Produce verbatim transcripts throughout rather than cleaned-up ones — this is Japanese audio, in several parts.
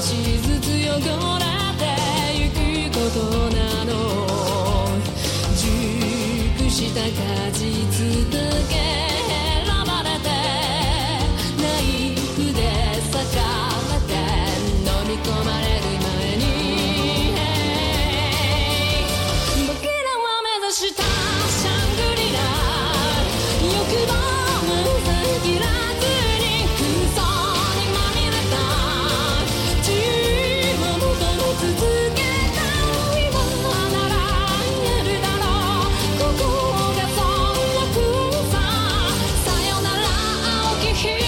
しずつ汚れてゆくことなの。熟した果実だけ選ばれてナイフで裂かれて飲み込まれる前に、僕らは目指したシャングリラ、欲望も遮らずに空想にまみれた自由を求め続けた今なら言えるだろう、ここがそんな空さ、さよなら青き日々。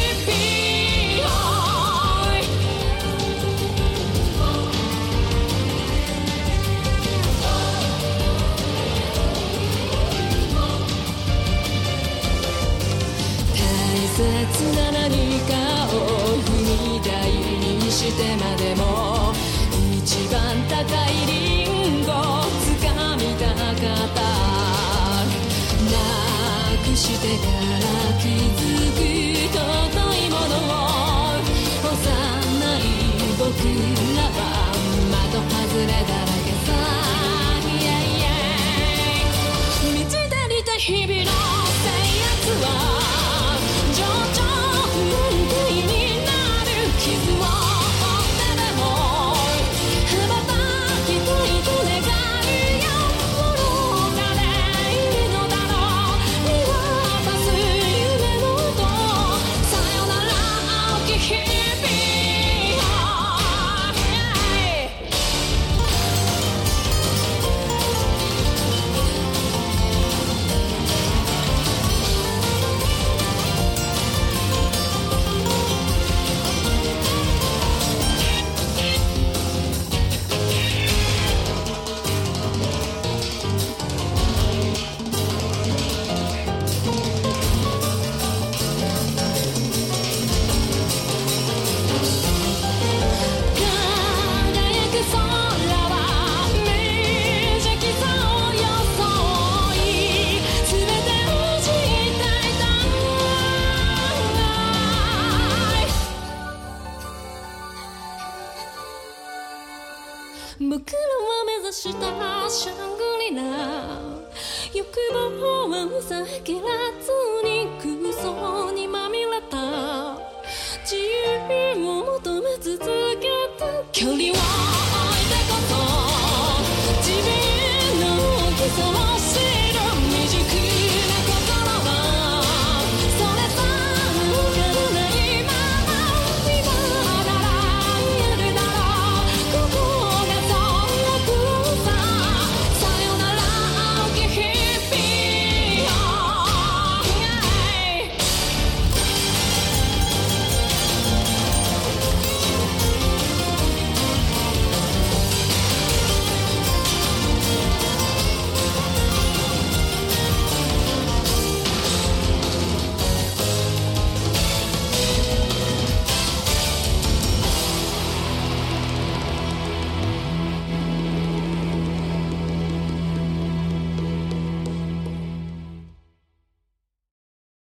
大切な何かを踏み台にしてまでも一番高いリンゴを掴みたかった。なくしてから気づく尊いものを、幼い僕らは的外れだらけさ。満ち足りた日々の制圧は情緒不定になる傷を負ってでも羽ばたきたいと願うよ。愚かでいいのだろう、見渡す夢の音、さよなら青き日々。僕らは目指したシャングリラ、欲望は遮らずに空想にまみれた自由を求め続けた距離は